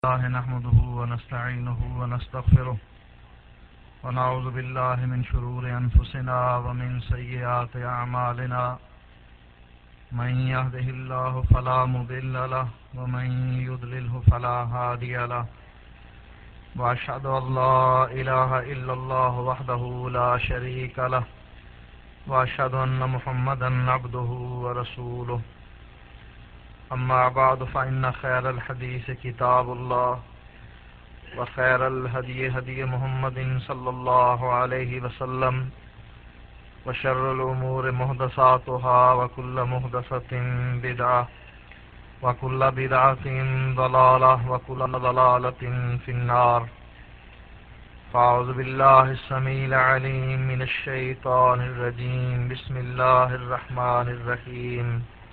الله نحمده ونستعينه ونستغفره ونعوذ بالله من شرور أنفسنا ومن سيئات أعمالنا من يهده الله فلا مضل له ومن يضلله فلا هادي له وأشهد أن لا إله إلا الله وحده لا شريك له وأشهد أن محمدا عبده ورسوله أما بعد فإن خير الحديث كتاب الله وخير الهدي هدي محمد صلى الله عليه وسلم وشر الأمور محدثاتها وكل محدثة بدعة وكل بدعة ضلالة وكل ضلالة في النار. فأعوذ بالله السميع العليم من الشيطان الرجيم. بسم الله الرحمن الرحيم.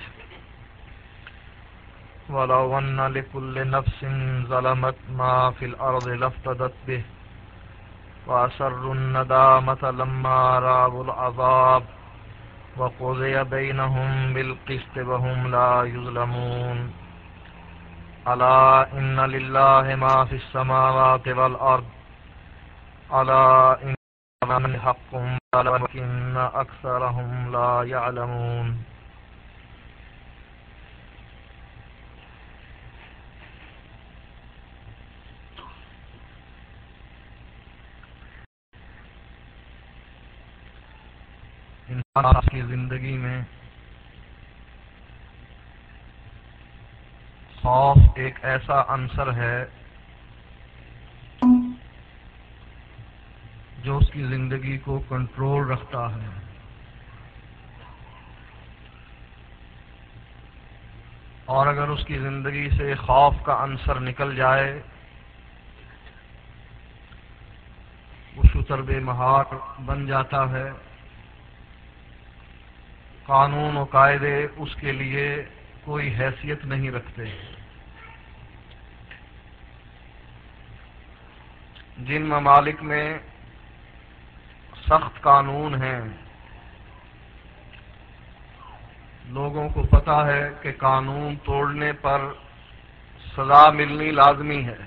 ولو أن لكل نفس ظلمت ما في الأرض لافتدت به وأسروا الندامة لما رأوا العذاب وقضي بينهم بالقسط وهم لا يظلمون. ألا إن لله ما في السماوات والأرض ألا إن من حق ولكن أكثرهم لا يعلمون. انسان کی زندگی میں خوف ایک ایسا عنصر ہے جو اس کی زندگی کو کنٹرول رکھتا ہے. اور اگر اس کی زندگی سے خوف کا عنصر نکل جائے وہ شتر بے مہار بن جاتا ہے. قانون و قاعدے اس کے لیے کوئی حیثیت نہیں رکھتے. جن ممالک میں سخت قانون ہیں لوگوں کو پتہ ہے کہ قانون توڑنے پر سزا ملنی لازمی ہے،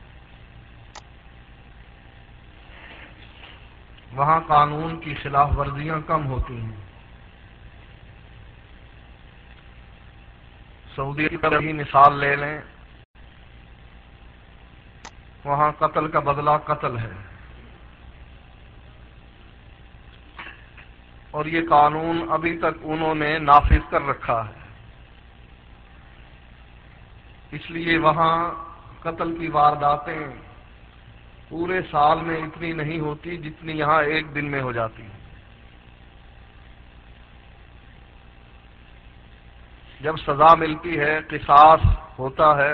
وہاں قانون کی خلاف ورزیاں کم ہوتی ہیں. سعودی کی ہی مثال لے لیں، وہاں قتل کا بدلہ قتل ہے، اور یہ قانون ابھی تک انہوں نے نافذ کر رکھا ہے. اس لیے وہاں قتل کی وارداتیں پورے سال میں اتنی نہیں ہوتی جتنی یہاں ایک دن میں ہو جاتی ہیں. جب سزا ملتی ہے، قصاص ہوتا ہے،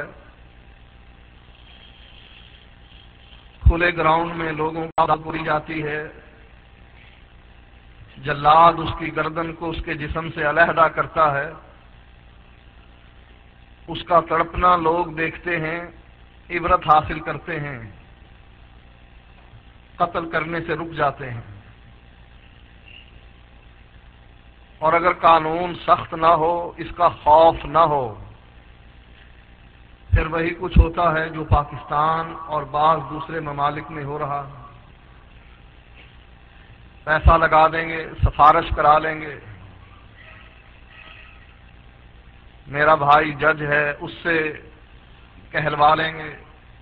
کھلے گراؤنڈ میں لوگوں کو پوری جاتی ہے، جلاد اس کی گردن کو اس کے جسم سے علیحدہ کرتا ہے، اس کا تڑپنا لوگ دیکھتے ہیں، عبرت حاصل کرتے ہیں، قتل کرنے سے رک جاتے ہیں. اور اگر قانون سخت نہ ہو، اس کا خوف نہ ہو، پھر وہی کچھ ہوتا ہے جو پاکستان اور بعض دوسرے ممالک میں ہو رہا ہے. پیسہ لگا دیں گے، سفارش کرا لیں گے، میرا بھائی جج ہے اس سے کہلوا لیں گے،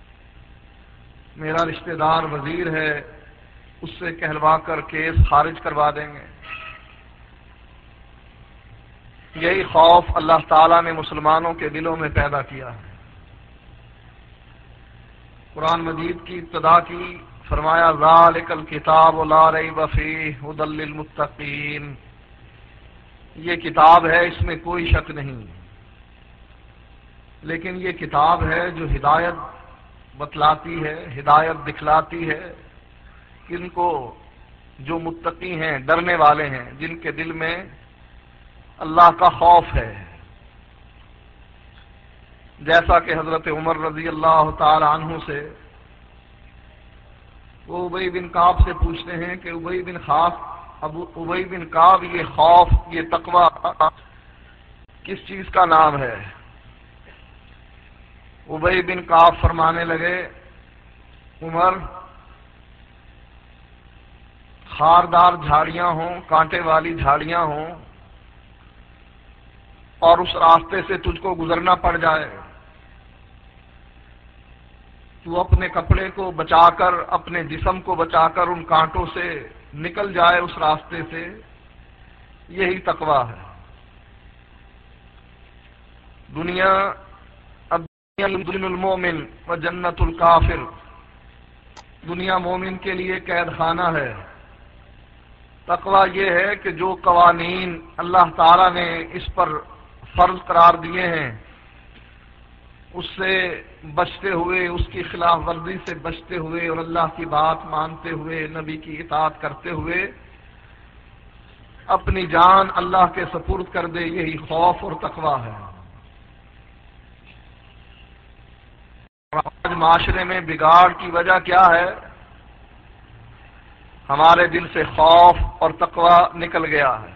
میرا رشتہ دار وزیر ہے اس سے کہلوا کر کیس خارج کروا دیں گے. یہی خوف اللہ تعالیٰ نے مسلمانوں کے دلوں میں پیدا کیا ہے. قرآن مجید کی ابتدا کی فرمایا ذالک الکتاب لا ریب فیہ ھدی للمتقین. یہ کتاب ہے، اس میں کوئی شک نہیں، لیکن یہ کتاب ہے جو ہدایت بتلاتی ہے، ہدایت دکھلاتی ہے کن کو؟ جو متقی ہیں، ڈرنے والے ہیں، جن کے دل میں اللہ کا خوف ہے. جیسا کہ حضرت عمر رضی اللہ تعالی عنہ سے وہ ابی بن کعب سے پوچھتے ہیں کہ ابی بن کعب یہ خوف، یہ تقوی کس چیز کا نام ہے؟ ابی بن کعب فرمانے لگے، عمر، خاردار جھاڑیاں ہوں، کانٹے والی جھاڑیاں ہوں، اور اس راستے سے تجھ کو گزرنا پڑ جائے، تو اپنے کپڑے کو بچا کر، اپنے جسم کو بچا کر ان کانٹوں سے نکل جائے اس راستے سے، یہی تقوی ہے۔ دنیا المومن و جنت الکافر، دنیا مومن کے لیے قید خانہ ہے۔ تقوی یہ ہے کہ جو قوانین اللہ تعالیٰ نے اس پر فرض قرار دیے ہیں اس سے بچتے ہوئے، اس کی خلاف ورزی سے بچتے ہوئے، اور اللہ کی بات مانتے ہوئے، نبی کی اطاعت کرتے ہوئے اپنی جان اللہ کے سپرد کر دے، یہی خوف اور تقوی ہے۔ آج معاشرے میں بگاڑ کی وجہ کیا ہے؟ ہمارے دل سے خوف اور تقوی نکل گیا ہے۔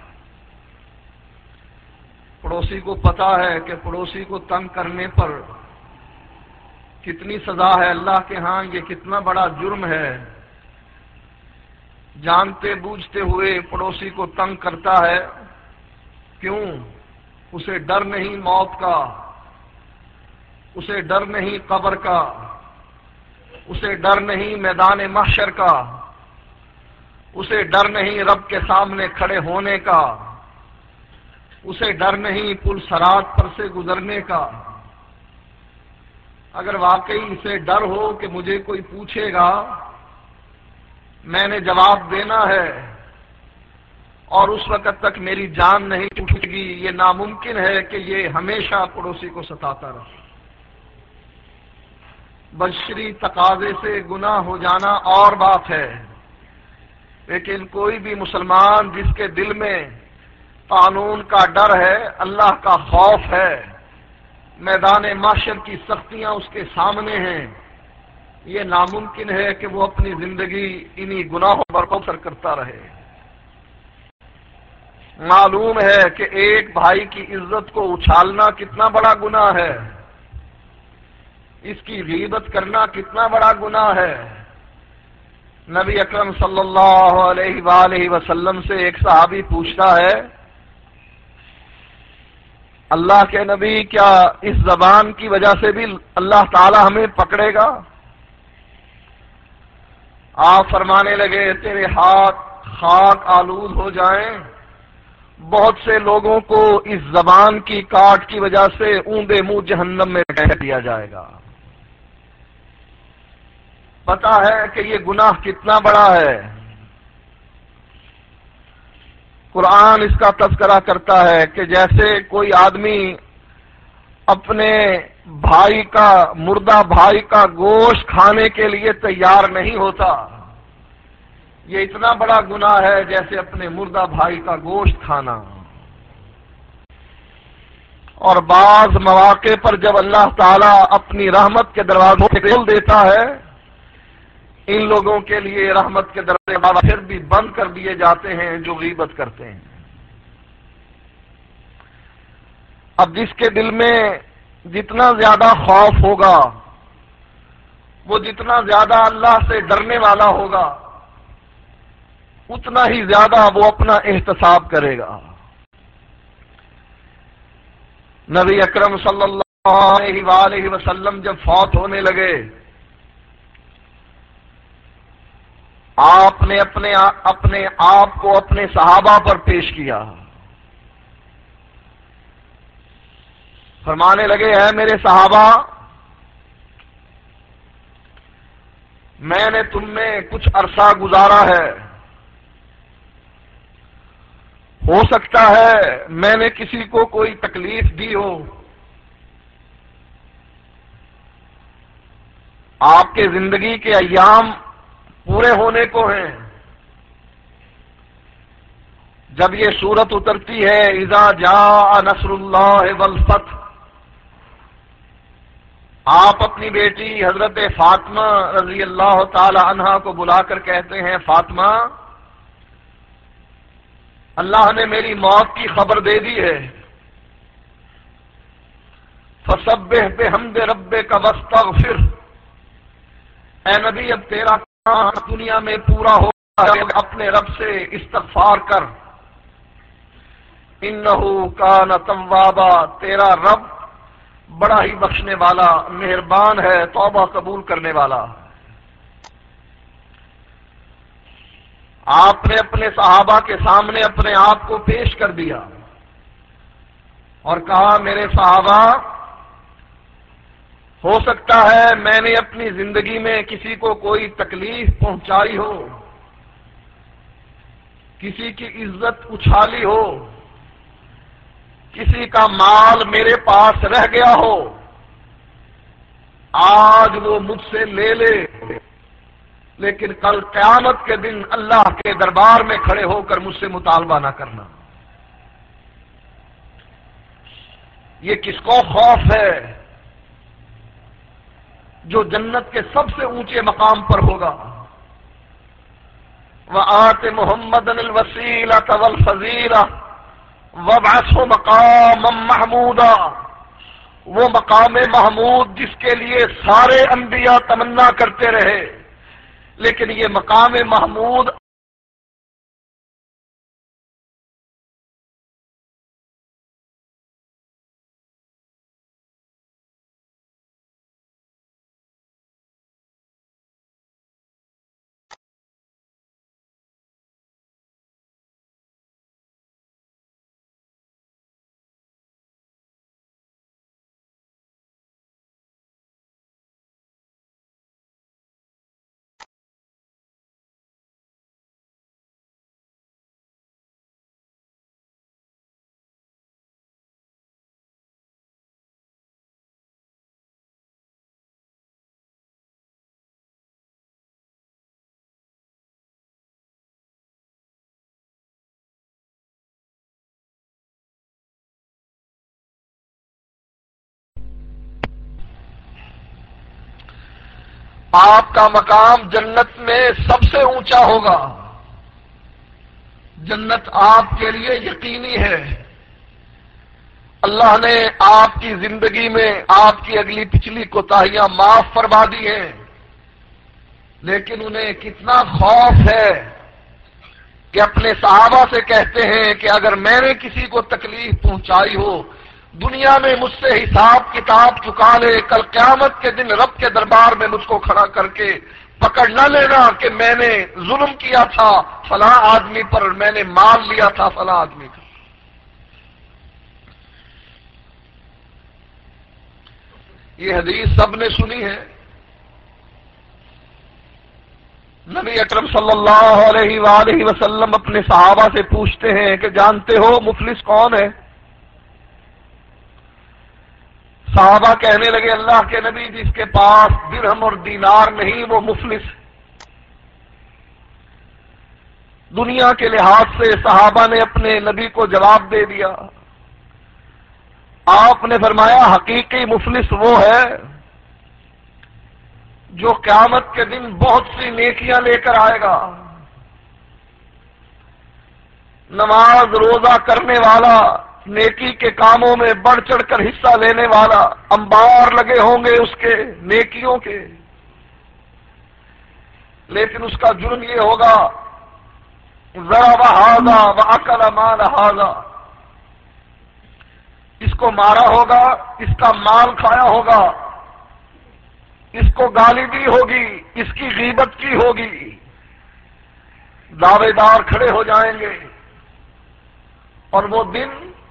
پڑوسی کو پتا ہے کہ پڑوسی کو تنگ کرنے پر کتنی سزا ہے اللہ کے ہاں، یہ کتنا بڑا جرم ہے، جانتے بوجھتے ہوئے پڑوسی کو تنگ کرتا ہے۔ کیوں؟ اسے ڈر نہیں موت کا، اسے ڈر نہیں قبر کا، اسے ڈر نہیں میدان محشر کا، اسے ڈر نہیں رب کے سامنے کھڑے ہونے کا، اسے ڈر نہیں پل صراط پر سے گزرنے کا۔ اگر واقعی اسے ڈر ہو کہ مجھے کوئی پوچھے گا، میں نے جواب دینا ہے، اور اس وقت تک میری جان نہیں اٹھے گی، یہ ناممکن ہے کہ یہ ہمیشہ پڑوسی کو ستاتا رہے۔ بشری تقاضے سے گناہ ہو جانا اور بات ہے، لیکن کوئی بھی مسلمان جس کے دل میں قانون کا ڈر ہے، اللہ کا خوف ہے، میدان محشر کی سختیاں اس کے سامنے ہیں، یہ ناممکن ہے کہ وہ اپنی زندگی انہی گناہوں پر بسر کرتا رہے۔ معلوم ہے کہ ایک بھائی کی عزت کو اچھالنا کتنا بڑا گناہ ہے، اس کی غیبت کرنا کتنا بڑا گناہ ہے۔ نبی اکرم صلی اللہ علیہ وآلہ وسلم سے ایک صحابی پوچھتا ہے، اللہ کے نبی، کیا اس زبان کی وجہ سے بھی اللہ تعالی ہمیں پکڑے گا؟ آپ فرمانے لگے، تیرے ہاتھ خاک آلود ہو جائیں، بہت سے لوگوں کو اس زبان کی کاٹ کی وجہ سے اوندے منہ جہنم میں ڈال دیا جائے گا۔ پتا ہے کہ یہ گناہ کتنا بڑا ہے۔ قرآن اس کا تذکرہ کرتا ہے کہ جیسے کوئی آدمی اپنے بھائی کا، مردہ بھائی کا گوشت کھانے کے لیے تیار نہیں ہوتا، یہ اتنا بڑا گناہ ہے جیسے اپنے مردہ بھائی کا گوشت کھانا۔ اور بعض مواقع پر جب اللہ تعالیٰ اپنی رحمت کے دروازوں کھول دیتا ہے، ان لوگوں کے لیے رحمت کے دروازے پھر بھی بند کر دیے جاتے ہیں جو غیبت کرتے ہیں۔ اب جس کے دل میں جتنا زیادہ خوف ہوگا، وہ جتنا زیادہ اللہ سے ڈرنے والا ہوگا، اتنا ہی زیادہ وہ اپنا احتساب کرے گا۔ نبی اکرم صلی اللہ علیہ وآلہ وسلم جب فوت ہونے لگے، آپ نے اپنے آپ کو اپنے صحابہ پر پیش کیا، فرمانے لگے، اے میرے صحابہ، میں نے تم میں کچھ عرصہ گزارا ہے، ہو سکتا ہے میں نے کسی کو کوئی تکلیف دی ہو، آپ کے زندگی کے ایام پورے ہونے کو ہیں۔ جب یہ سورت اترتی ہے، اذا جاء نصر اللہ والفتح، آپ اپنی بیٹی حضرت فاطمہ رضی اللہ تعالی عنہا کو بلا کر کہتے ہیں، فاطمہ، اللہ نے میری موت کی خبر دے دی ہے۔ فسبح بحمد ربک واستغفر۔ اے نبی اب تیرا کام دنیا میں پورا ہو ہے، اپنے رب سے استغفار کر۔ انہ کان توابا، تیرا رب بڑا ہی بخشنے والا مہربان ہے، توبہ قبول کرنے والا۔ آپ نے اپنے صحابہ کے سامنے اپنے آپ کو پیش کر دیا اور کہا میرے صحابہ، ہو سکتا ہے میں نے اپنی زندگی میں کسی کو کوئی تکلیف پہنچائی ہو، کسی کی عزت اچھالی ہو، کسی کا مال میرے پاس رہ گیا ہو، آج وہ مجھ سے لے لے، لیکن کل قیامت کے دن اللہ کے دربار میں کھڑے ہو کر مجھ سے مطالبہ نہ کرنا۔ یہ کس کو خوف ہے؟ جو جنت کے سب سے اونچے مقام پر ہوگا۔ وآت محمدا الوسیلۃ والفضیلۃ وابعثہ مقاما محمودا، وہ مقام محمود جس کے لیے سارے انبیاء تمنا کرتے رہے، لیکن یہ مقام محمود آپ کا مقام جنت میں سب سے اونچا ہوگا۔ جنت آپ کے لیے یقینی ہے۔ اللہ نے آپ کی زندگی میں آپ کی اگلی پچھلی کوتاہیاں معاف فرما دی ہیں، لیکن انہیں کتنا خوف ہے کہ اپنے صحابہ سے کہتے ہیں کہ اگر میں نے کسی کو تکلیف پہنچائی ہو، دنیا میں مجھ سے حساب کتاب چکا لے، کل قیامت کے دن رب کے دربار میں مجھ کو کھڑا کر کے پکڑ نہ لینا کہ میں نے ظلم کیا تھا فلاں آدمی پر، میں نے مال لیا تھا فلاں آدمی کا۔ یہ حدیث سب نے سنی ہے۔ نبی اکرم صلی اللہ علیہ وآلہ وسلم اپنے صحابہ سے پوچھتے ہیں کہ جانتے ہو مفلس کون ہے؟ صحابہ کہنے لگے اللہ کے نبی جس کے پاس درہم اور دینار نہیں وہ مفلس۔ دنیا کے لحاظ سے صحابہ نے اپنے نبی کو جواب دے دیا۔ آپ نے فرمایا حقیقی مفلس وہ ہے جو قیامت کے دن بہت سی نیکیاں لے کر آئے گا، نماز روزہ کرنے والا، نیکی کے کاموں میں بڑھ چڑھ کر حصہ لینے والا، انبار لگے ہوں گے اس کے نیکیوں کے، لیکن اس کا جرم یہ ہوگا ضرب ھذا واکل مال ھذا، اس کو مارا ہوگا، اس کا مال کھایا ہوگا، اس کو گالی دی ہوگی، اس کی غیبت کی ہوگی۔ دعوے دار کھڑے ہو جائیں گے اور وہ دن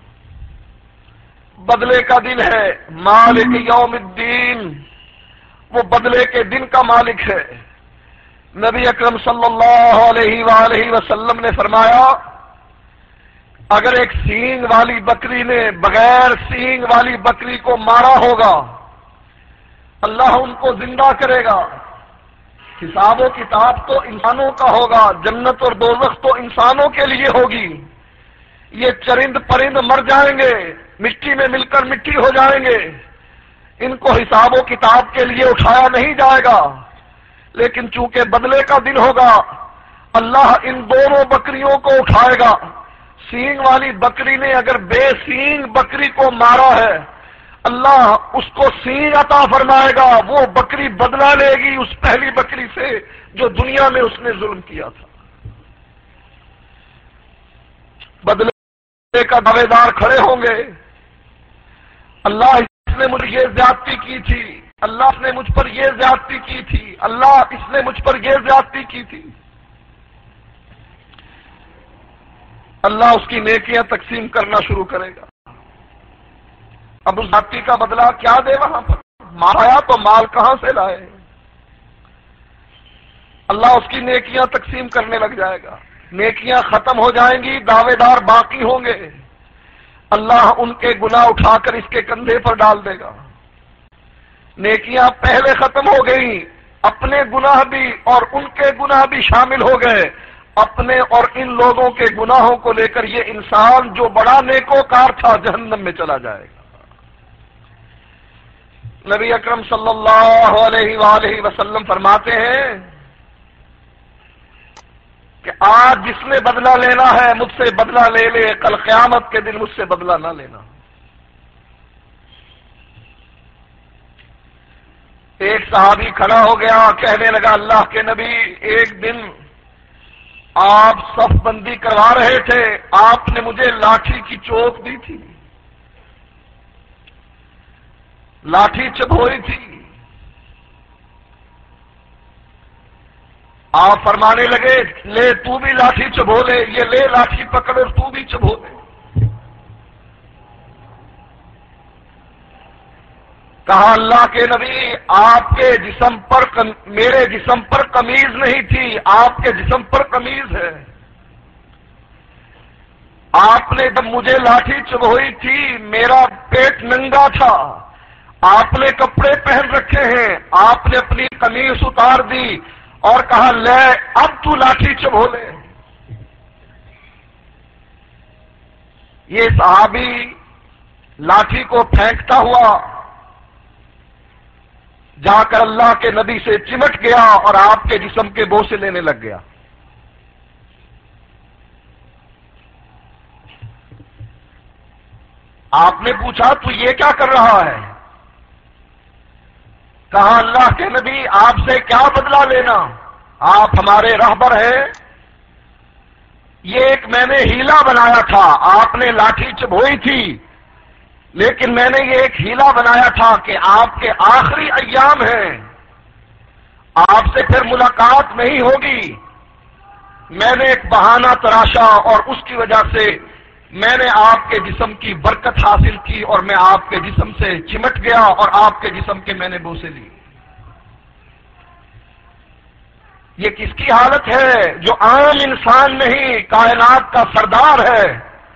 بدلے کا دن ہے، مالک یوم الدین، وہ بدلے کے دن کا مالک ہے۔ نبی اکرم صلی اللہ علیہ وآلہ وسلم نے فرمایا اگر ایک سینگ والی بکری نے بغیر سینگ والی بکری کو مارا ہوگا، اللہ ان کو زندہ کرے گا۔ حساب و کتاب تو انسانوں کا ہوگا، جنت اور دوزخ تو انسانوں کے لیے ہوگی۔ یہ چرند پرند مر جائیں گے، مٹی میں مل کر مٹی ہو جائیں گے، ان کو حساب و کتاب کے لیے اٹھایا نہیں جائے گا، لیکن چونکہ بدلے کا دن ہوگا اللہ ان دونوں بکریوں کو اٹھائے گا۔ سینگ والی بکری نے اگر بے سینگ بکری کو مارا ہے، اللہ اس کو سینگ عطا فرمائے گا، وہ بکری بدلہ لے گی اس پہلی بکری سے جو دنیا میں اس نے ظلم کیا تھا۔ بدلے کا دعوے دار کھڑے ہوں گے، اللہ اس نے مجھے یہ زیادتی کی تھی، اللہ نے مجھ پر یہ زیادتی کی تھی، اللہ اس نے مجھ پر یہ زیادتی کی تھی۔ اللہ اس کی نیکیاں تقسیم کرنا شروع کرے گا۔ اب اس زیادتی کا بدلہ کیا دے وہاں پر؟ مایا تو مال کہاں سے لائے؟ اللہ اس کی نیکیاں تقسیم کرنے لگ جائے گا، نیکیاں ختم ہو جائیں گی، دعوے دار باقی ہوں گے، اللہ ان کے گناہ اٹھا کر اس کے کندھے پر ڈال دے گا۔ نیکیاں پہلے ختم ہو گئیں، اپنے گناہ بھی اور ان کے گناہ بھی شامل ہو گئے، اپنے اور ان لوگوں کے گناہوں کو لے کر یہ انسان جو بڑا نیکوکار تھا جہنم میں چلا جائے گا۔ نبی اکرم صلی اللہ علیہ وآلہ وسلم فرماتے ہیں کہ آج جس نے بدلہ لینا ہے مجھ سے بدلہ لے لے، کل قیامت کے دن مجھ سے بدلہ نہ لینا۔ ایک صحابی کھڑا ہو گیا، کہنے لگا اللہ کے نبی، ایک دن آپ صف بندی کروا رہے تھے، آپ نے مجھے لاٹھی کی چوک دی تھی، لاٹھی چبھوئی تھی، آپ فرمانے لگے لے تو بھی لاٹھی چبھو لے، یہ لے لاٹھی پکڑ اور تو بھی چبھو لے۔ کہا اللہ کے نبی آپ کے جسم پر میرے جسم پر قمیض نہیں تھی، آپ کے جسم پر قمیض ہے۔ آپ نے جب مجھے لاٹھی چبھوئی تھی میرا پیٹ ننگا تھا، آپ نے کپڑے پہن رکھے ہیں، آپ نے اپنی قمیص اتار دی اور کہا لے اب تو لاٹھی چبھو لے۔ یہ صحابی لاٹھی کو پھینکتا ہوا جا کر اللہ کے نبی سے چمٹ گیا اور آپ کے جسم کے بوسے لینے لگ گیا۔ آپ نے پوچھا تو یہ کیا کر رہا ہے؟ کہا اللہ کے نبی آپ سے کیا بدلہ لینا، آپ ہمارے راہبر ہیں، یہ ایک میں نے ہیلا بنایا تھا، آپ نے لاٹھی چبھوئی تھی لیکن میں نے یہ ایک ہیلا بنایا تھا کہ آپ کے آخری ایام ہیں، آپ سے پھر ملاقات نہیں ہوگی، میں نے ایک بہانہ تراشا اور اس کی وجہ سے میں نے آپ کے جسم کی برکت حاصل کی اور میں آپ کے جسم سے چمٹ گیا اور آپ کے جسم کے میں نے بوسے لی۔ یہ کس کی حالت ہے؟ جو عام انسان نہیں، کائنات کا سردار ہے،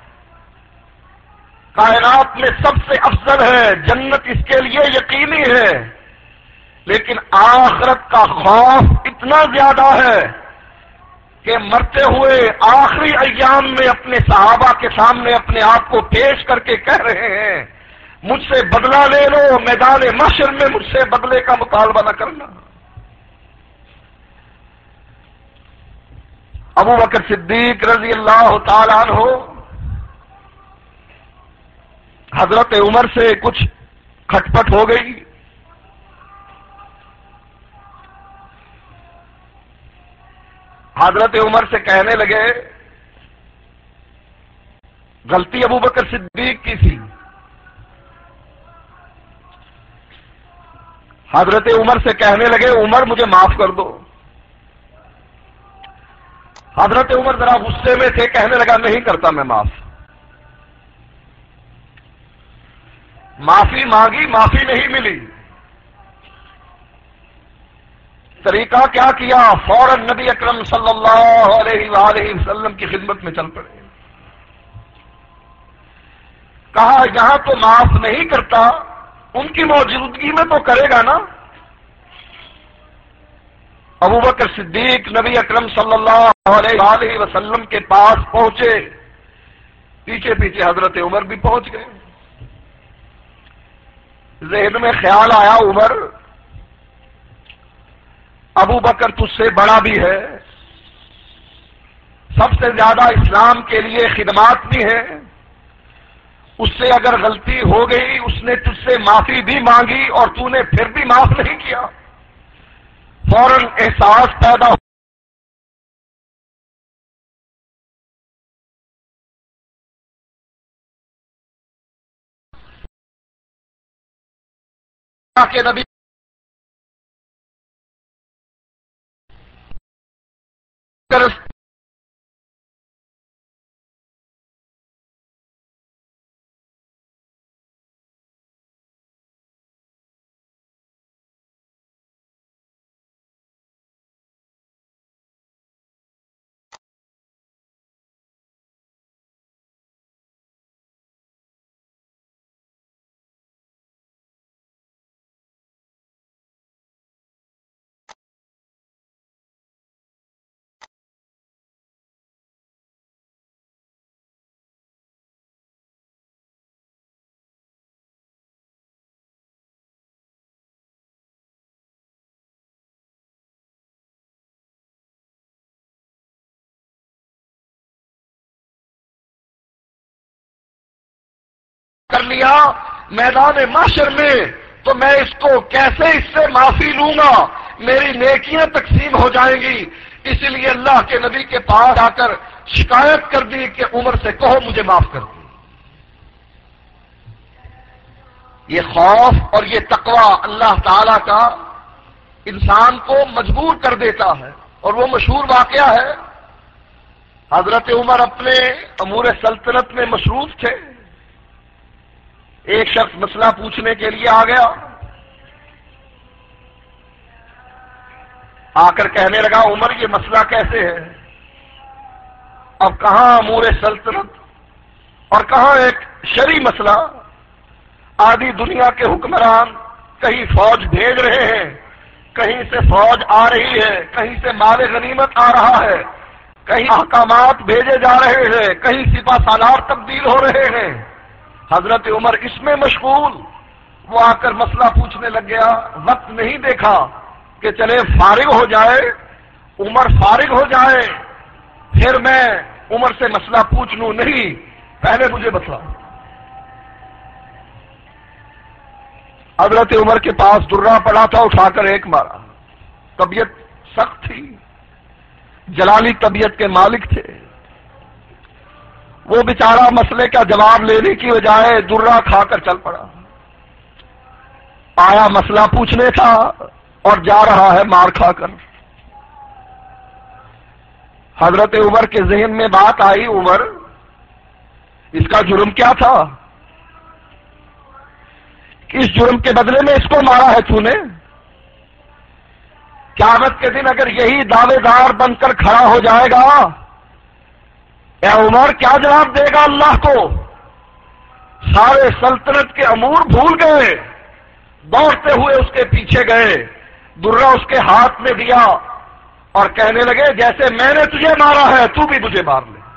کائنات میں سب سے افضل ہے، جنت اس کے لیے یقینی ہے، لیکن آخرت کا خوف اتنا زیادہ ہے کہ مرتے ہوئے آخری ایام میں اپنے صحابہ کے سامنے اپنے آپ کو پیش کر کے کہہ رہے ہیں مجھ سے بدلہ لے لو، میدان محشر میں مجھ سے بدلے کا مطالبہ نہ کرنا۔ ابو بکر صدیق رضی اللہ تعالیٰ عنہ حضرت عمر سے کچھ کھٹپٹ ہو گئی، حضرت عمر سے کہنے لگے غلطی ابو بکر صدیق کی تھی، حضرت عمر سے کہنے لگے عمر مجھے معاف کر دو۔ حضرت عمر ذرا غصے میں تھے، کہنے لگا نہیں کرتا میں معاف۔ معافی مانگی، معافی نہیں ملی، طریقہ کیا کیا؟ فوراً نبی اکرم صلی اللہ علیہ وآلہ وسلم کی خدمت میں چل پڑے، کہا یہاں تو معاف نہیں کرتا، ان کی موجودگی میں تو کرے گا نا۔ ابو بکر صدیق نبی اکرم صلی اللہ علیہ وآلہ وسلم کے پاس پہنچے، پیچھے پیچھے حضرت عمر بھی پہنچ گئے۔ ذہن میں خیال آیا عمر ابو بکر تجھ سے بڑا بھی ہے، سب سے زیادہ اسلام کے لیے خدمات بھی ہیں، اس سے اگر غلطی ہو گئی، اس نے تجھ سے معافی بھی مانگی اور تو نے پھر بھی معاف نہیں کیا، فوراً احساس پیدا کہ نبی کر لیا میدان محشر میں، تو میں اس کو کیسے اس سے معافی لوں گا؟ میری نیکیاں تقسیم ہو جائیں گی۔ اس لیے اللہ کے نبی کے پاس آ کر شکایت کر دی کہ عمر سے کہو مجھے معاف کر دو۔ یہ خوف اور یہ تقوی اللہ تعالی کا انسان کو مجبور کر دیتا ہے، اور وہ مشہور واقعہ ہے، حضرت عمر اپنے امور سلطنت میں مصروف تھے، ایک شخص مسئلہ پوچھنے کے لیے آ گیا، آ کر کہنے لگا عمر یہ مسئلہ کیسے ہے؟ اب کہاں امور سلطنت اور کہاں ایک شرعی مسئلہ؟ آدھی دنیا کے حکمران کہیں فوج بھیج رہے ہیں، کہیں سے فوج آ رہی ہے، کہیں سے مال غنیمت آ رہا ہے، کہیں احکامات بھیجے جا رہے ہیں، کہیں سپہ سالار تبدیل ہو رہے ہیں۔ حضرت عمر اس میں مشغول، وہ آ کر مسئلہ پوچھنے لگ گیا، وقت نہیں دیکھا کہ چلے فارغ ہو جائے، عمر فارغ ہو جائے پھر میں عمر سے مسئلہ پوچھ لوں، نہیں پہلے مجھے بتلا۔ حضرت عمر کے پاس درہ پڑا تھا، اٹھا کر ایک مارا، طبیعت سخت تھی، جلالی طبیعت کے مالک تھے، وہ بیچارہ مسئلے کا جواب لینے کی بجائے درہ کھا کر چل پڑا، آیا مسئلہ پوچھنے تھا اور جا رہا ہے مار کھا کر۔ حضرت عمر کے ذہن میں بات آئی، عمر اس کا جرم کیا تھا؟ کس جرم کے بدلے میں اس کو مارا ہے تو نے؟ قیامت کے دن اگر یہی دعوے دار بن کر کھڑا ہو جائے گا، اے عمر کیا جواب دے گا اللہ کو؟ سارے سلطنت کے امور بھول گئے، دوڑتے ہوئے اس کے پیچھے گئے، درہ اس کے ہاتھ میں دیا اور کہنے لگے جیسے میں نے تجھے مارا ہے تو بھی مجھے مار لے۔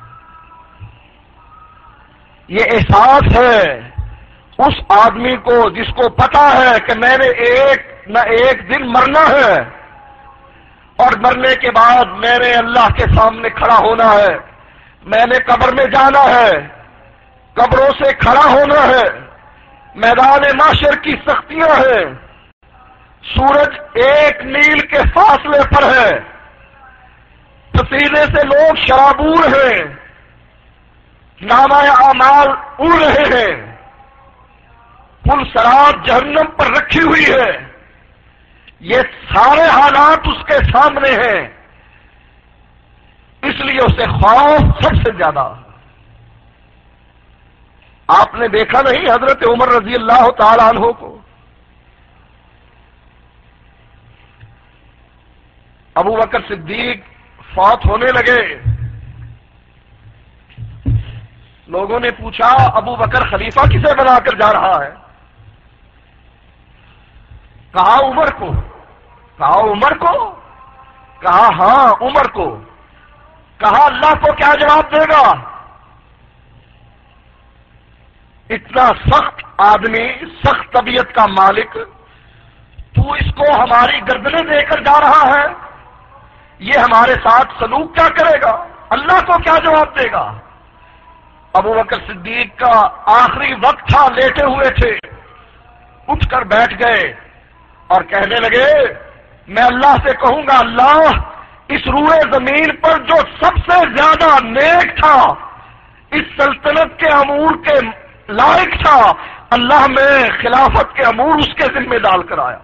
یہ احساس ہے اس آدمی کو جس کو پتا ہے کہ میں نے ایک نہ ایک دن مرنا ہے، اور مرنے کے بعد میں نے اللہ کے سامنے کھڑا ہونا ہے، میں نے قبر میں جانا ہے، قبروں سے کھڑا ہونا ہے، میدان محشر کی سختیاں ہیں، سورج ایک میل کے فاصلے پر ہے، پسینے سے لوگ شرابور ہیں، نامہ اعمال اڑ رہے ہیں، پل صراط جہنم پر رکھی ہوئی ہے، یہ سارے حالات اس کے سامنے ہیں، اس لیے اسے خوف سب سے زیادہ۔ آپ نے دیکھا نہیں حضرت عمر رضی اللہ تعالی عنہ کو؟ ابو بکر صدیق فوت ہونے لگے، لوگوں نے پوچھا ابو بکر خلیفہ کسے بنا کر جا رہا ہے؟ کہا عمر کو، کہا عمر کو، کہا ہاں عمر کو، کہا اللہ کو کیا جواب دے گا؟ اتنا سخت آدمی، سخت طبیعت کا مالک، تو اس کو ہماری گردنیں دے کر جا رہا ہے، یہ ہمارے ساتھ سلوک کیا کرے گا؟ اللہ کو کیا جواب دے گا؟ ابو بکر صدیق کا آخری وقت تھا، لیٹے ہوئے تھے، اٹھ کر بیٹھ گئے اور کہنے لگے میں اللہ سے کہوں گا اللہ اس روئے زمین پر جو سب سے زیادہ نیک تھا، اس سلطنت کے امور کے لائق تھا، اللہ میں خلافت کے امور اس کے ذمہ ڈال کر آیا۔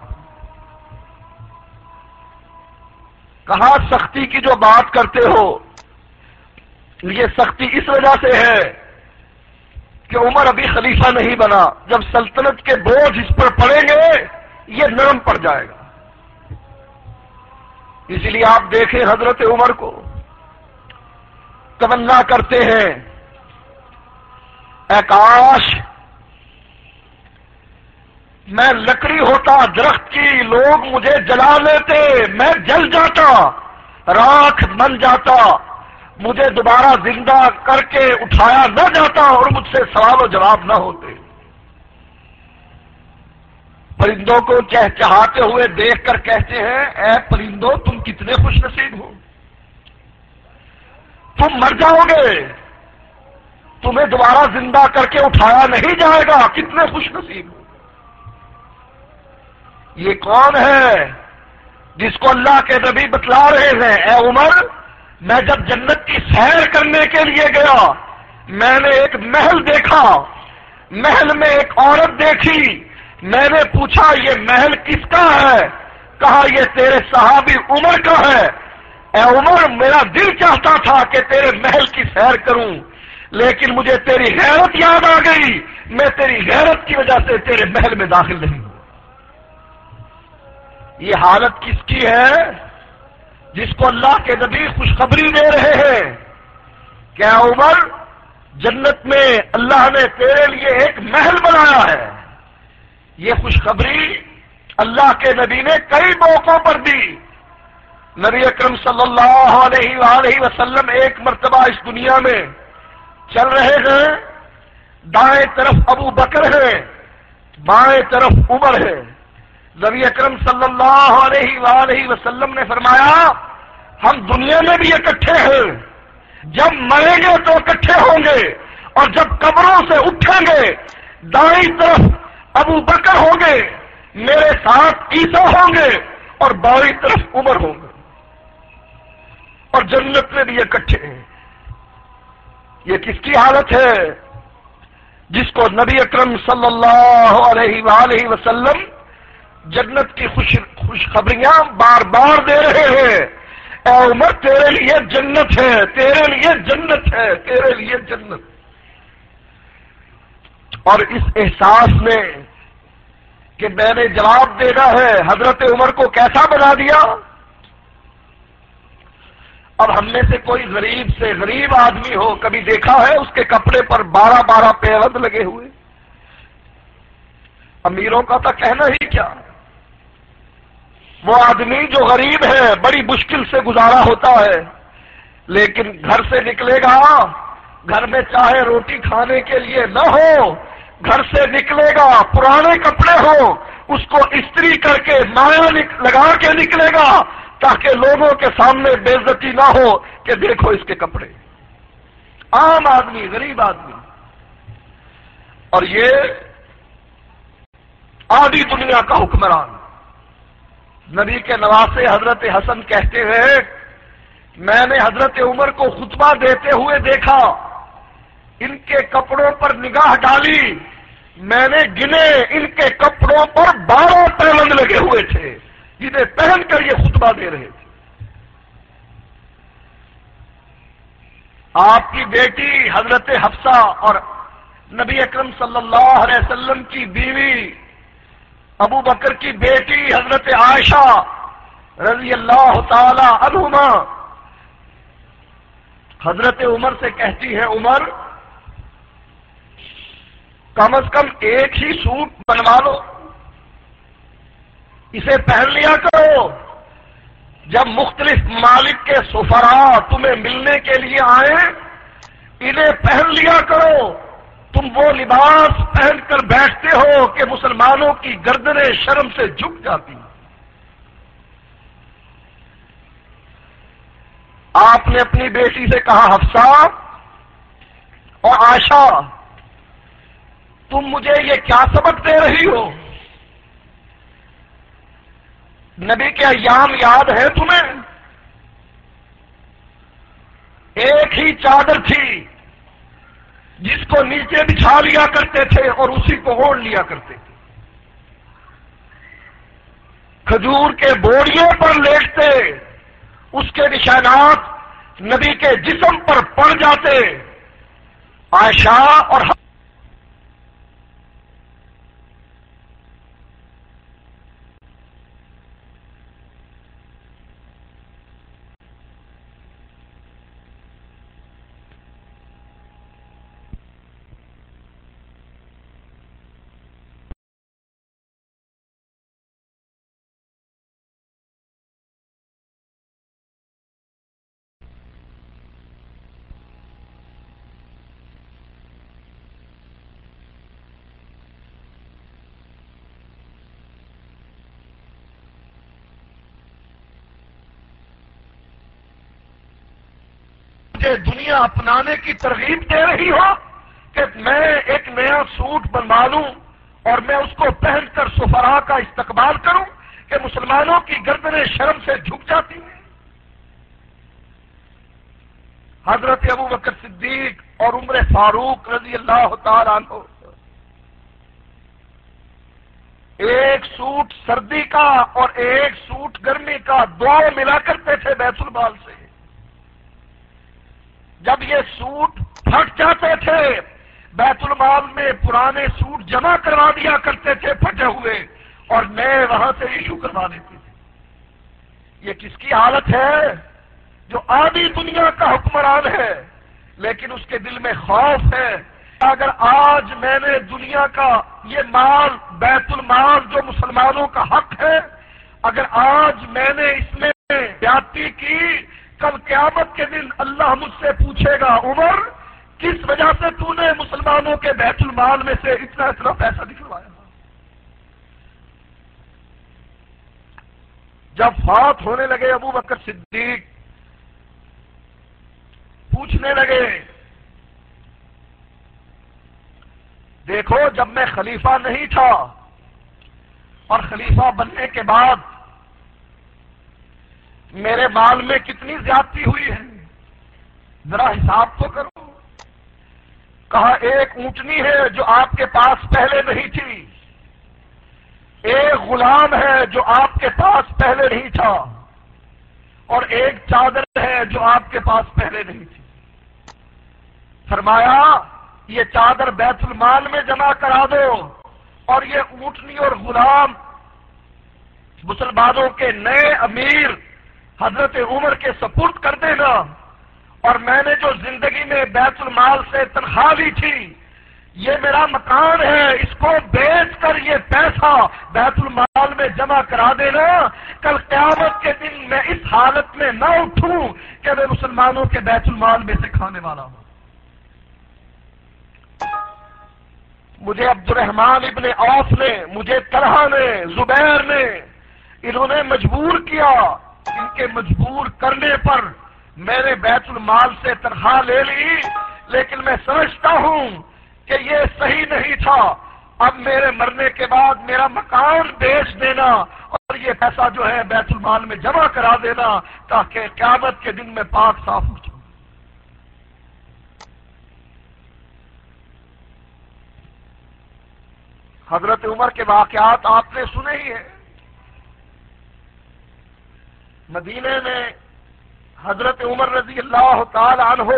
کہا سختی کی جو بات کرتے ہو یہ سختی اس وجہ سے ہے کہ عمر ابھی خلیفہ نہیں بنا، جب سلطنت کے بوجھ اس پر پڑیں گے یہ نرم پڑ جائے گا۔ اسی لیے آپ دیکھیں حضرت عمر کو تمنا کرتے ہیں اے کاش میں لکڑی ہوتا درخت کی، لوگ مجھے جلا لیتے، میں جل جاتا، راکھ بن جاتا، مجھے دوبارہ زندہ کر کے اٹھایا نہ جاتا اور مجھ سے سوال و جواب نہ ہوتے۔ پرندوں کو چہچہاتے ہوئے دیکھ کر کہتے ہیں اے پرندوں تم کتنے خوش نصیب ہو، تم مر جاؤ گے، تمہیں دوبارہ زندہ کر کے اٹھایا نہیں جائے گا، کتنے خوش نصیب ہو۔ یہ کون ہے جس کو اللہ کے نبی بتلا رہے ہیں اے عمر میں جب جنت کی سیر کرنے کے لیے گیا میں نے ایک محل دیکھا، محل میں ایک عورت دیکھی، میں نے پوچھا یہ محل کس کا ہے؟ کہا یہ تیرے صحابی عمر کا ہے۔ اے عمر میرا دل چاہتا تھا کہ تیرے محل کی سیر کروں لیکن مجھے تیری غیرت یاد آ گئی، میں تیری غیرت کی وجہ سے تیرے محل میں داخل نہیں ہوں۔ یہ حالت کس کی ہے جس کو اللہ کے نبی خوشخبری دے رہے ہیں کہ اے عمر جنت میں اللہ نے تیرے لیے ایک محل بنایا ہے۔ یہ خوشخبری اللہ کے نبی نے کئی موقعوں پر دی۔ نبی اکرم صلی اللہ علیہ وآلہ وسلم ایک مرتبہ اس دنیا میں چل رہے ہیں، دائیں طرف ابو بکر ہے، بائیں طرف عمر ہے۔ نبی اکرم صلی اللہ علیہ وآلہ وسلم نے فرمایا ہم دنیا میں بھی اکٹھے ہیں، جب مریں گے تو اکٹھے ہوں گے، اور جب قبروں سے اٹھیں گے دائیں طرف ابو بکر ہوں گے، میرے ساتھ عیسیٰ ہوں گے، اور بائیں طرف عمر ہوں گے، اور جنت میں بھی اکٹھے ہیں۔ یہ کس کی حالت ہے؟ جس کو نبی اکرم صلی اللہ علیہ وآلہ وسلم جنت کی خوشخبریاں بار بار دے رہے ہیں۔ اے عمر تیرے لیے جنت ہے، تیرے لیے جنت ہے، تیرے لیے جنت۔ اور اس احساس میں کہ میں نے جواب دینا ہے حضرت عمر کو کیسا بنا دیا؟ اب ہم میں سے کوئی غریب سے غریب آدمی ہو کبھی دیکھا ہے اس کے کپڑے پر 12 پیوند لگے ہوئے؟ امیروں کا تو کہنا ہی کیا، وہ آدمی جو غریب ہے بڑی مشکل سے گزارا ہوتا ہے، لیکن گھر سے نکلے گا، گھر میں چاہے روٹی کھانے کے لیے نہ ہو، گھر سے نکلے گا پرانے کپڑے ہو اس کو استری کر کے مایا لگا کے نکلے گا تاکہ لوگوں کے سامنے بے عزتی نہ ہو کہ دیکھو اس کے کپڑے۔ عام آدمی، غریب آدمی، اور یہ آدھی دنیا کا حکمران۔ نبی کے نواسے حضرت حسن کہتے ہیں میں نے حضرت عمر کو خطبہ دیتے ہوئے دیکھا، ان کے کپڑوں پر نگاہ ڈالی، میں نے گنے ان کے کپڑوں پر 12 پیوند لگے ہوئے تھے جنہیں پہن کر یہ خطبہ دے رہے تھے۔ آپ کی بیٹی حضرت حفصہ اور نبی اکرم صلی اللہ علیہ وسلم کی بیوی ابو بکر کی بیٹی حضرت عائشہ رضی اللہ تعالی عنہما حضرت عمر سے کہتی ہے عمر کم از کم ایک ہی سوٹ بنوا لو، اسے پہن لیا کرو، جب مختلف ممالک کے سفراء تمہیں ملنے کے لیے آئیں انہیں پہن لیا کرو۔ تم وہ لباس پہن کر بیٹھتے ہو کہ مسلمانوں کی گردنیں شرم سے جھک جاتی۔ آپ نے اپنی بیٹی سے کہا حفصہ اور عائشہ تم مجھے یہ کیا سبق دے رہی ہو؟ نبی کے ایام یاد ہے تمہیں؟ ایک ہی چادر تھی جس کو نیچے بچھا لیا کرتے تھے اور اسی کو اوڑھ لیا کرتے تھے. کھجور کے بوریوں پر لیٹتے، اس کے نشانات نبی کے جسم پر پڑ جاتے. عائشہ اور دنیا اپنانے کی ترغیب دے رہی ہو کہ میں ایک نیا سوٹ بنوا لوں اور میں اس کو پہن کر سفراء کا استقبال کروں کہ مسلمانوں کی گردنیں شرم سے جھک جاتی ہیں. حضرت ابوبکر صدیق اور عمر فاروق رضی اللہ تعالیٰ عنہ ایک سوٹ سردی کا اور ایک سوٹ گرمی کا دو ملا کرتے تھے بیت المال سے. جب یہ سوٹ پھٹ جاتے تھے بیت المال میں پرانے سوٹ جمع کروا دیا کرتے تھے پھٹے ہوئے اور نئے وہاں سے ایشو کروا دیتے تھے. یہ کس کی حالت ہے؟ جو آدھی دنیا کا حکمران ہے لیکن اس کے دل میں خوف ہے. اگر آج میں نے دنیا کا یہ مال بیت المال جو مسلمانوں کا حق ہے، اگر آج میں نے اس میں زیادتی کی، کل قیامت کے دن اللہ مجھ سے پوچھے گا عمر کس وجہ سے تو نے مسلمانوں کے بیت المال میں سے اتنا پیسہ نکلوایا. جب فوت ہونے لگے ابو بکر صدیق پوچھنے لگے، دیکھو جب میں خلیفہ نہیں تھا اور خلیفہ بننے کے بعد میرے مال میں کتنی زیادتی ہوئی ہے، ذرا حساب تو کرو. کہا ایک اونٹنی ہے جو آپ کے پاس پہلے نہیں تھی، ایک غلام ہے جو آپ کے پاس پہلے نہیں تھا، اور ایک چادر ہے جو آپ کے پاس پہلے نہیں تھی. فرمایا یہ چادر بیت المال میں جمع کرا دو اور یہ اونٹنی اور غلام مسلمانوں کے نئے امیر حضرت عمر کے سپرد کر دینا، اور میں نے جو زندگی میں بیت المال سے تنخواہ لی تھی، یہ میرا مکان ہے، اس کو بیچ کر یہ پیسہ بیت المال میں جمع کرا دینا. کل قیامت کے دن میں اس حالت میں نہ اٹھوں کہ میں مسلمانوں کے بیت المال میں سے کھانے والا ہوں. مجھے عبد الرحمن ابن عوف نے، مجھے طلحہ نے، زبیر نے، انہوں نے مجبور کیا. ان کے مجبور کرنے پر میں نے بیت المال سے تنخواہ لے لی، لیکن میں سمجھتا ہوں کہ یہ صحیح نہیں تھا. اب میرے مرنے کے بعد میرا مکان بیچ دینا اور یہ پیسہ جو ہے بیت المال میں جمع کرا دینا تاکہ قیامت کے دن میں پاک صاف ہو جاؤں. حضرت عمر کے واقعات آپ نے سنے ہی ہیں. مدینے میں حضرت عمر رضی اللہ تعالی عنہ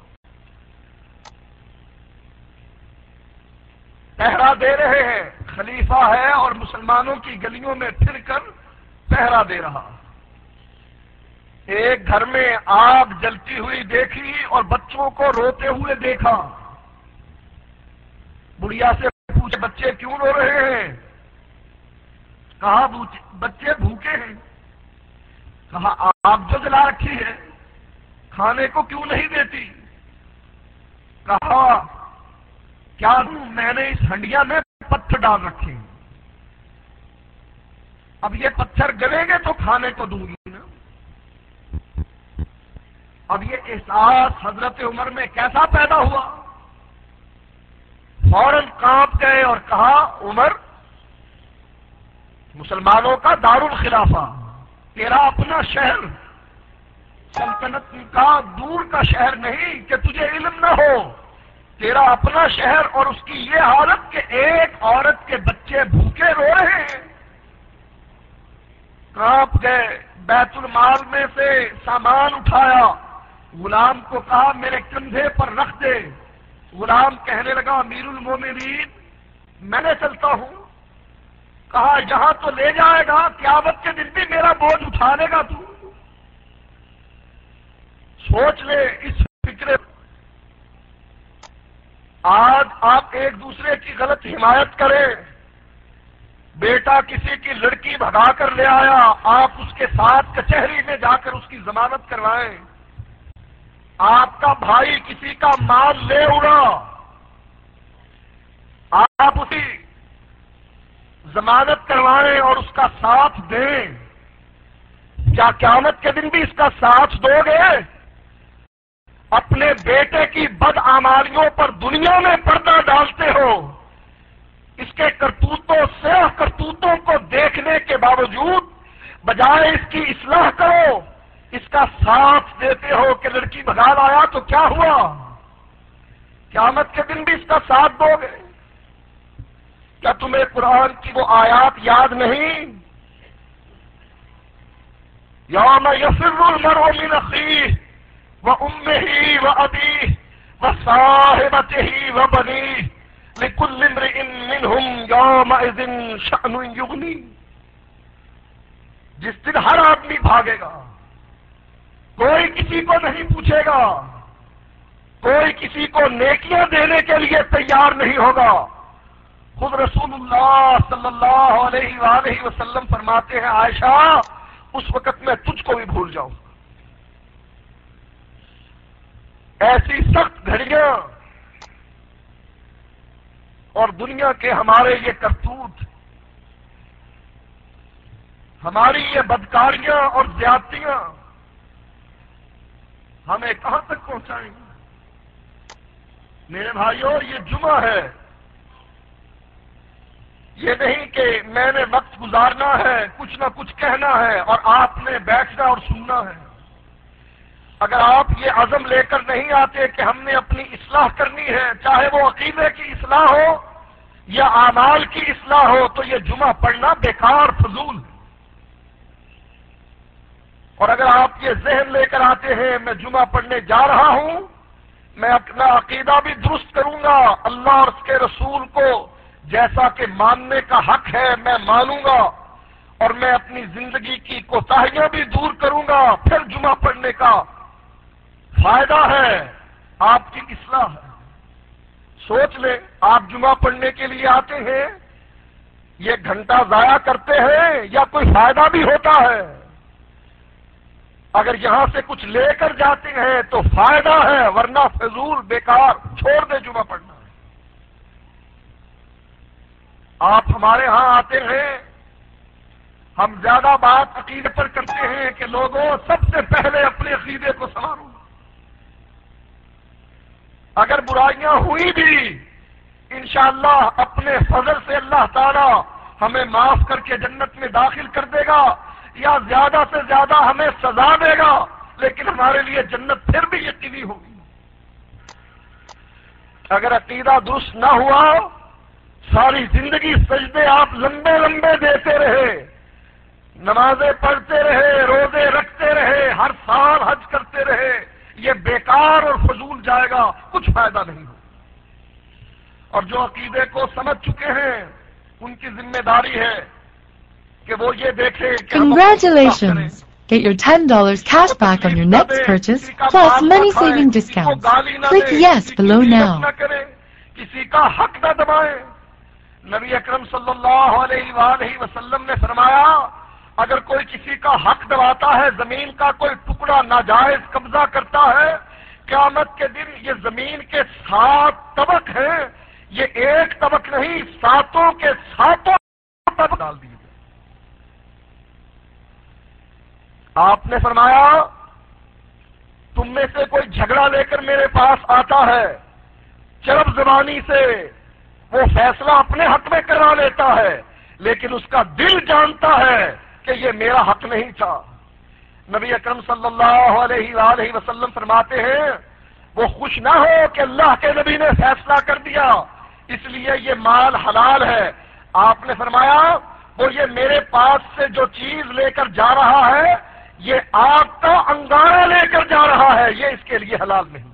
پہرا دے رہے ہیں، خلیفہ ہے اور مسلمانوں کی گلیوں میں پھر کر پہرا دے رہا. ایک گھر میں آگ جلتی ہوئی دیکھی اور بچوں کو روتے ہوئے دیکھا. بڑھیا سے پوچھے بچے کیوں رو رہے ہیں؟ کہا بچے بھوکے ہیں. کہا آگ جو جلا رکھی ہے کھانے کو کیوں نہیں دیتی؟ کہا کیا میں نے اس ہنڈیا میں پتھر ڈال رکھے ہیں، اب یہ پتھر گلیں گے تو کھانے کو دوں گی نا. اب یہ احساس حضرت عمر میں کیسا پیدا ہوا؟ فوراً کانپ گئے اور کہا عمر، مسلمانوں کا دارالخلافہ، تیرا اپنا شہر، سلطنت کا دور کا شہر نہیں کہ تجھے علم نہ ہو، تیرا اپنا شہر، اور اس کی یہ حالت کہ ایک عورت کے بچے بھوکے رو رہے ہیں۔ کانپ گئے، بیت المال میں سے سامان اٹھایا، غلام کو کہا میرے کندھے پر رکھ دے۔ غلام کہنے لگا امیر المومنین میں نے چلتا ہوں۔ کہا یہاں تو لے جائے گا، قیامت کے دن بھی میرا بوجھ اٹھا لے گا تو؟ سوچ لے اس فکر۔ آج آپ ایک دوسرے کی غلط حمایت کریں، بیٹا کسی کی لڑکی بھگا کر لے آیا، آپ اس کے ساتھ کچہری میں جا کر اس کی ضمانت کروائیں۔ آپ کا بھائی کسی کا مال لے اڑا، آپ اسی ضمانت کروائیں اور اس کا ساتھ دیں۔ کیا قیامت کے دن بھی اس کا ساتھ دو گے؟ اپنے بیٹے کی بدعمالیوں پر دنیا میں پردہ ڈالتے ہو، اس کے کرتوتوں کو دیکھنے کے باوجود بجائے اس کی اصلاح کرو، اس کا ساتھ دیتے ہو کہ لڑکی بھگا لایا تو کیا ہوا؟ قیامت کے دن بھی اس کا ساتھ دو گے؟ کیا تمہیں قرآن کی وہ آیات یاد نہیں؟ یوم یفر المرء من اخیہ وامہ وابیہ وصاحبتہ وبنیہ لکل امرئ منہم یومئذ شأن یغنیہ۔ جس دن ہر آدمی بھاگے گا، کوئی کسی کو نہیں پوچھے گا، کوئی کسی کو نیکیاں دینے کے لیے تیار نہیں ہوگا۔ خود رسول اللہ صلی اللہ علیہ وآلہ وسلم فرماتے ہیں عائشہ اس وقت میں تجھ کو بھی بھول جاؤں۔ ایسی سخت گھڑیاں اور دنیا کے ہمارے یہ کرتوت، ہماری یہ بدکاریاں اور زیادتیاں ہمیں کہاں تک پہنچائیں گی؟ میرے بھائیوں، یہ جمعہ ہے، یہ نہیں کہ میں نے وقت گزارنا ہے، کچھ نہ کچھ کہنا ہے اور آپ نے بیٹھنا اور سننا ہے۔ اگر آپ یہ عزم لے کر نہیں آتے کہ ہم نے اپنی اصلاح کرنی ہے، چاہے وہ عقیدے کی اصلاح ہو یا اعمال کی اصلاح ہو، تو یہ جمعہ پڑھنا بیکار فضول ہے۔ اور اگر آپ یہ ذہن لے کر آتے ہیں میں جمعہ پڑھنے جا رہا ہوں، میں اپنا عقیدہ بھی درست کروں گا، اللہ اور اس کے رسول کو جیسا کہ ماننے کا حق ہے میں مانوں گا، اور میں اپنی زندگی کی کوتاہیاں بھی دور کروں گا، پھر جمعہ پڑھنے کا فائدہ ہے، آپ کی اصلاح ہے۔ سوچ لیں، آپ جمعہ پڑھنے کے لیے آتے ہیں، یہ گھنٹہ ضائع کرتے ہیں یا کوئی فائدہ بھی ہوتا ہے؟ اگر یہاں سے کچھ لے کر جاتے ہیں تو فائدہ ہے، ورنہ فضول بیکار، چھوڑ دے جمعہ پڑھنا۔ آپ ہمارے ہاں آتے ہیں، ہم زیادہ بات عقیدے پر کرتے ہیں کہ لوگوں سب سے پہلے اپنے عقیدے کو سنوارو۔ اگر برائیاں ہوئی بھی انشاءاللہ اپنے فضل سے اللہ تعالی ہمیں معاف کر کے جنت میں داخل کر دے گا، یا زیادہ سے زیادہ ہمیں سزا دے گا، لیکن ہمارے لیے جنت پھر بھی یقینی ہوگی۔ اگر عقیدہ درست نہ ہوا، ساری زندگی سجدے آپ لمبے لمبے دیتے رہے، نمازیں پڑھتے رہے، روزے رکھتے رہے، ہر سال حج کرتے رہے، یہ بیکار اور فضول جائے گا، کچھ فائدہ نہیں ہوگا۔ اور جو عقیدے کو سمجھ چکے ہیں ان کی ذمہ داری ہے کہ وہ یہ دیکھیں کہ Congratulations! Get your $10 cash back on your next purchase, plus many saving discounts. Click yes below now. کسی کا حق نہ دبائیں۔ نبی اکرم صلی اللہ علیہ وآلہ وسلم نے فرمایا اگر کوئی کسی کا حق دباتا ہے، زمین کا کوئی ٹکڑا ناجائز قبضہ کرتا ہے، قیامت کے دن یہ زمین کے 7 طبق ہیں، یہ ایک طبق نہیں، 7 کے 7 طبق ڈال دیے۔ آپ نے فرمایا تم میں سے کوئی جھگڑا لے کر میرے پاس آتا ہے، چرب زبانی سے وہ فیصلہ اپنے حق میں کرا لیتا ہے، لیکن اس کا دل جانتا ہے کہ یہ میرا حق نہیں تھا۔ نبی اکرم صلی اللہ علیہ وآلہ وسلم فرماتے ہیں وہ خوش نہ ہو کہ اللہ کے نبی نے فیصلہ کر دیا اس لیے یہ مال حلال ہے، آپ نے فرمایا وہ یہ میرے پاس سے جو چیز لے کر جا رہا ہے یہ آگ کا انگارہ لے کر جا رہا ہے، یہ اس کے لیے حلال نہیں۔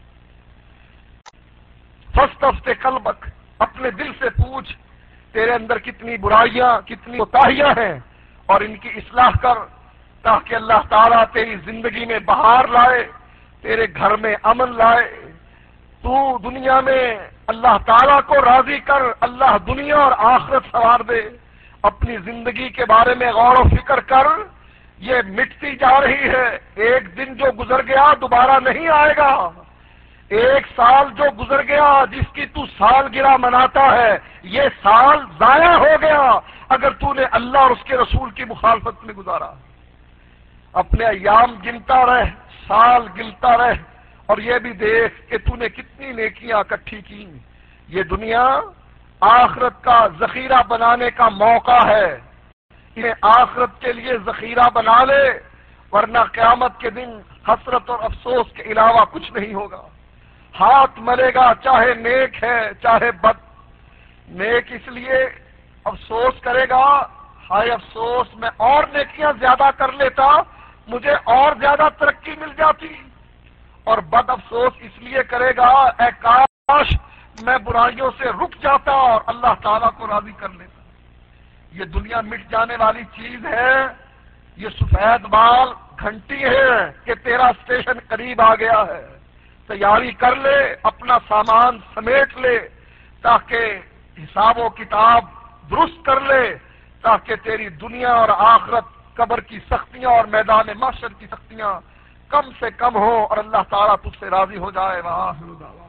فاستفت قلبک، اپنے دل سے پوچھ تیرے اندر کتنی برائیاں کتنی کوتاہیاں ہیں اور ان کی اصلاح کر، تاکہ اللہ تعالیٰ تیری زندگی میں بہار لائے، تیرے گھر میں امن لائے۔ تو دنیا میں اللہ تعالیٰ کو راضی کر، اللہ دنیا اور آخرت سنوار دے۔ اپنی زندگی کے بارے میں غور و فکر کر، یہ مٹتی جا رہی ہے، ایک دن جو گزر گیا دوبارہ نہیں آئے گا، ایک سال جو گزر گیا جس کی تو سالگرہ مناتا ہے یہ سال ضائع ہو گیا اگر تو نے اللہ اور اس کے رسول کی مخالفت میں گزارا۔ اپنے ایام گنتا رہ، سال گنتا رہ، اور یہ بھی دیکھ کہ تو نے کتنی نیکیاں اکٹھی کی۔ یہ دنیا آخرت کا ذخیرہ بنانے کا موقع ہے، انہیں آخرت کے لیے ذخیرہ بنا لے، ورنہ قیامت کے دن حسرت اور افسوس کے علاوہ کچھ نہیں ہوگا۔ ہاتھ ملے گا چاہے نیک ہے چاہے بد، نیک اس لیے افسوس کرے گا ہائے افسوس میں اور نیکیاں زیادہ کر لیتا مجھے اور زیادہ ترقی مل جاتی، اور بد افسوس اس لیے کرے گا اے کاش میں برائیوں سے رک جاتا اور اللہ تعالیٰ کو راضی کر لیتا۔ یہ دنیا مٹ جانے والی چیز ہے، یہ سفید بال گھنٹی ہے کہ تیرا اسٹیشن قریب آ گیا ہے، تیاری کر لے، اپنا سامان سمیٹ لے تاکہ حساب و کتاب درست کر لے، تاکہ تیری دنیا اور آخرت قبر کی سختیاں اور میدان محشر کی سختیاں کم سے کم ہو اور اللہ تعالیٰ تجھ سے راضی ہو جائے۔ وآخر دعوانا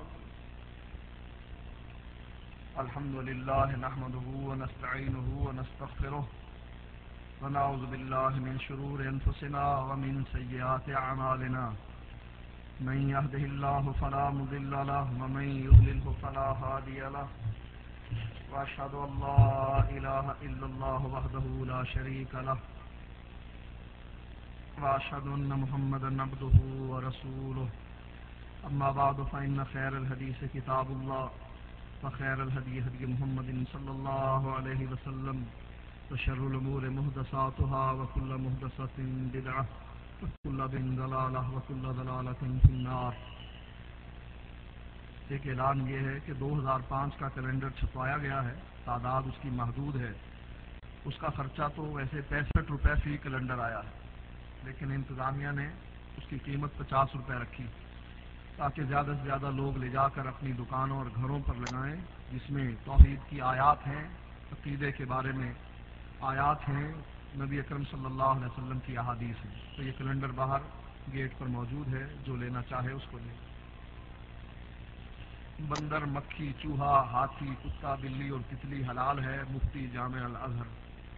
الحمدللہ نحمدہ ونستعینہ ونستغفرہ ونعوذ باللہ من شرور انفسنا ومن سیئات اعمالنا، من يهده الله فلا مضل له ومن يضلل فلا هادي له، واشهد ان لا اله الا الله وحده لا شريك له، واشهد ان محمدا عبده ورسوله، اما بعد فان خير الحديث كتاب الله وخير الهدي هدي محمد صلى الله عليه وسلم، وشر الامور محدثاتها وكل محدثة بدعة وكل بدعة ضلالة وكل ضلالة في النار۔ ایک اعلان یہ ہے کہ 2005 کا کیلنڈر چھپوایا گیا ہے، تعداد اس کی محدود ہے، اس کا خرچہ تو ویسے 65 روپے فی کیلنڈر آیا ہے، لیکن انتظامیہ نے اس کی قیمت 50 روپے رکھی تاکہ زیادہ سے زیادہ لوگ لے جا کر اپنی دکانوں اور گھروں پر لگائیں، جس میں توحید کی آیات ہیں، عقیدے کے بارے میں آیات ہیں، نبی اکرم صلی اللہ علیہ وسلم کی احادیث ہیں۔ تو یہ کیلنڈر باہر گیٹ پر موجود ہے، جو لینا چاہے اس کو لے۔ بندر، مکھی، چوہا، ہاتھی، کتا، بلی اور تتلی حلال ہے، مفتی جامع الازہر۔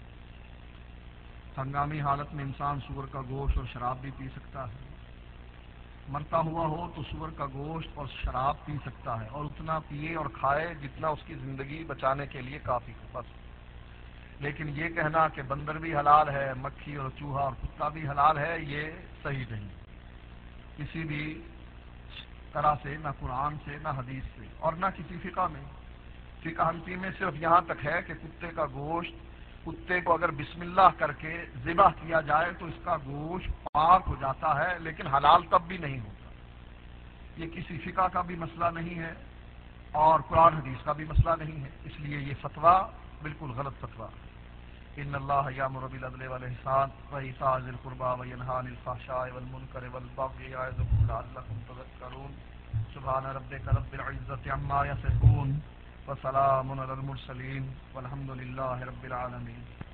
ہنگامی حالت میں انسان سور کا گوشت اور شراب بھی پی سکتا ہے، مرتا ہوا ہو تو سور کا گوشت اور شراب پی سکتا ہے، اور اتنا پیے اور کھائے جتنا اس کی زندگی بچانے کے لیے کافی ہے بس۔ لیکن یہ کہنا کہ بندر بھی حلال ہے، مکھی اور چوہا اور کتا بھی حلال ہے، یہ صحیح نہیں کسی بھی طرح سے، نہ قرآن سے نہ حدیث سے اور نہ کسی فقہ میں۔ فقہ حنفی میں صرف یہاں تک ہے کہ کتے کا گوشت، کتے کو اگر بسم اللہ کر کے ذبح کیا جائے تو اس کا گوشت پاک ہو جاتا ہے، لیکن حلال تب بھی نہیں ہوتا۔ یہ کسی فقہ کا بھی مسئلہ نہیں ہے اور قرآن حدیث کا بھی مسئلہ نہیں ہے، اس لیے یہ فتویٰ بالکل غلط فتویٰ۔ ان اللہ یامر بالعدل والاحسان وایتاء ذی القربى وینہی عن الفحشاء والمنکر والبغی یعظکم لعلکم تذکرون۔ سبحان ربک رب العزة عما یصفون وسلام علی المرسلین والحمد للہ رب العالمین۔